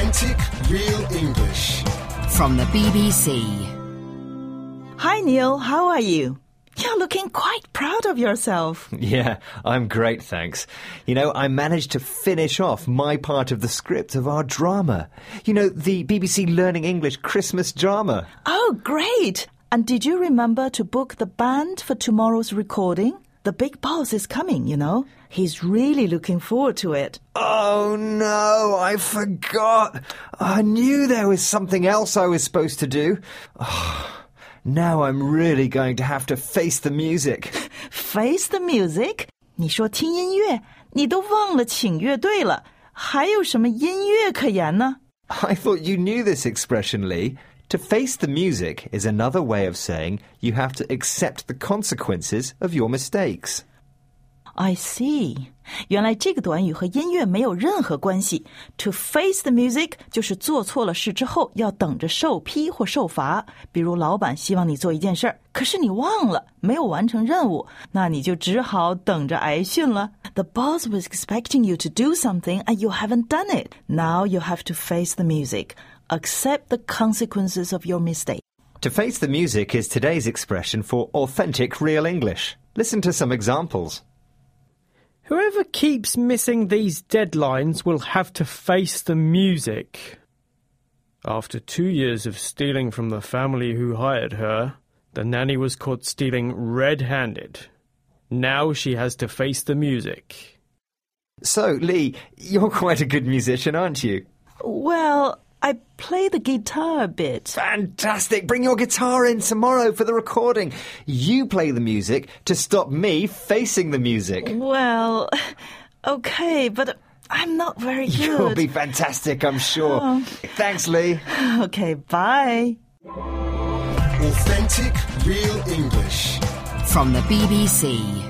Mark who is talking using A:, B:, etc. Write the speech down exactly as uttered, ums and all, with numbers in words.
A: Authentic Real English
B: from the B B C.
C: Hi, Neil. How are you? You're looking quite proud of yourself.
D: Yeah, I'm great, thanks. You know, I managed to finish off my part of the script of our drama. You know, the B B C Learning English Christmas drama.
C: Oh, great. And did you remember to book the band for tomorrow's recording? The big boss is coming, you know. He's really looking forward to it.
D: Oh, no, I forgot. I knew there was something else I was supposed to do. Oh, now I'm really going to have to face the music.
C: Face the music? 你说听音乐，你都忘了请乐队了，还有什么音乐可言呢？
D: I thought you knew this expression, Lee. To face the music is another way of saying you have to accept the consequences of your mistakes.
C: I see. 原来这个短语和音乐没有任何关系。To face the music 就是做错了事之后要等着受批或受罚。比如老板希望你做一件事儿，可是你忘了，没有完成任务，那你就只好等着挨训了。The boss was expecting you to do something and you haven't done it. Now you have to face the music. Accept the consequences of your mistake.
D: To face the music is today's expression for authentic real English. Listen to some examples.
E: Whoever keeps missing these deadlines will have to face the music. After two years of stealing from the family who hired her, the nanny was caught stealing red-handed. Now she has to face the music.
D: So, Lee, you're quite a good musician, aren't you?
C: Well, I play the guitar a bit.
D: Fantastic! Bring your guitar in tomorrow for the recording. You play the music to stop me facing the music.
C: Well, okay, but I'm not very good.
D: You'll be fantastic, I'm sure.
C: Oh.
D: Thanks, Lee.
C: Okay, bye.
A: Authentic Real English
B: From the B B C.